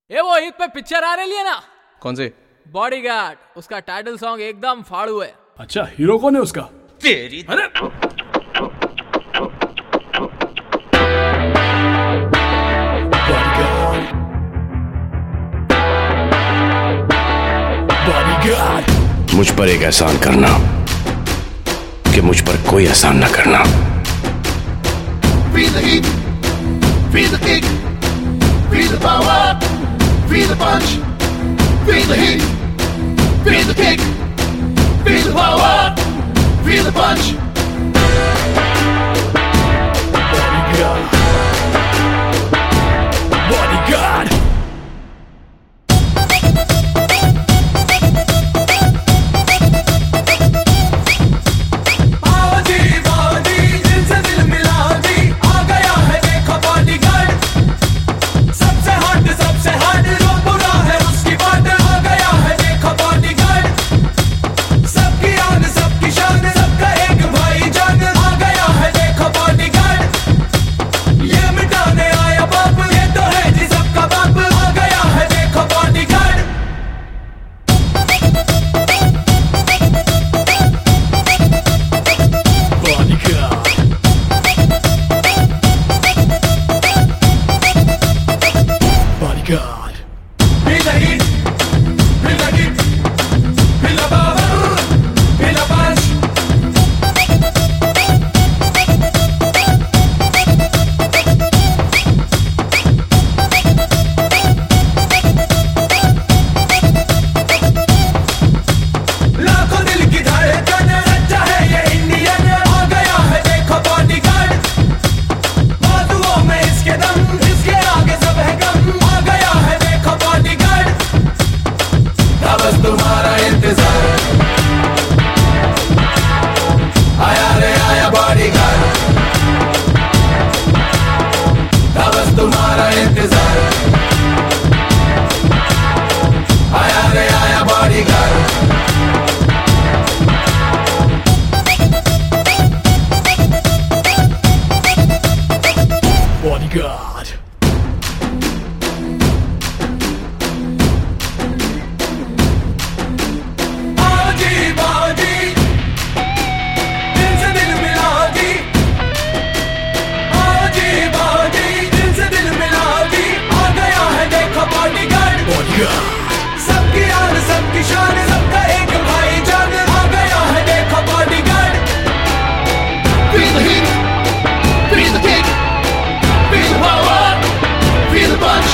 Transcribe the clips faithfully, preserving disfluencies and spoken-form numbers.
ये वो ईद पे पिक्चर आ रही है ना। कौन सी? बॉडीगार्ड। उसका टाइटल सॉन्ग एकदम फाड़ू है। अच्छा, हीरो कौन है उसका? तेरी अरे मुझ पर एक एहसान करना कि मुझ पर कोई एहसान न करना। Feel the heat, feel the kick, feel the power, feel the punch. Feel the heat, feel the kick, feel the power, feel the punch. Bodyguard, Bodyguard. God. Feel the heat, feel the kick, feel the power, feel the punch. लाखों दिल की धड़कन, सच्चा है ये Indian, आ गया है देखो बॉडीगार्ड। बाजुओं में इसके दम, इसके आगे सब है गम। बस तुम्हारा इंतजार, आया रे आया बॉडीगार्ड। बस तुम्हारा इंतजार, आया रे आया बॉडीगार्ड। बॉडीगार्ड सबकी आन सबकी शान, सबका एक भाई जान, आ गया है देखो Bodyguard. Feel the heat, feel the kick, feel the power, feel the punch.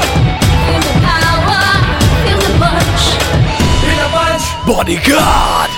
Bodyguard!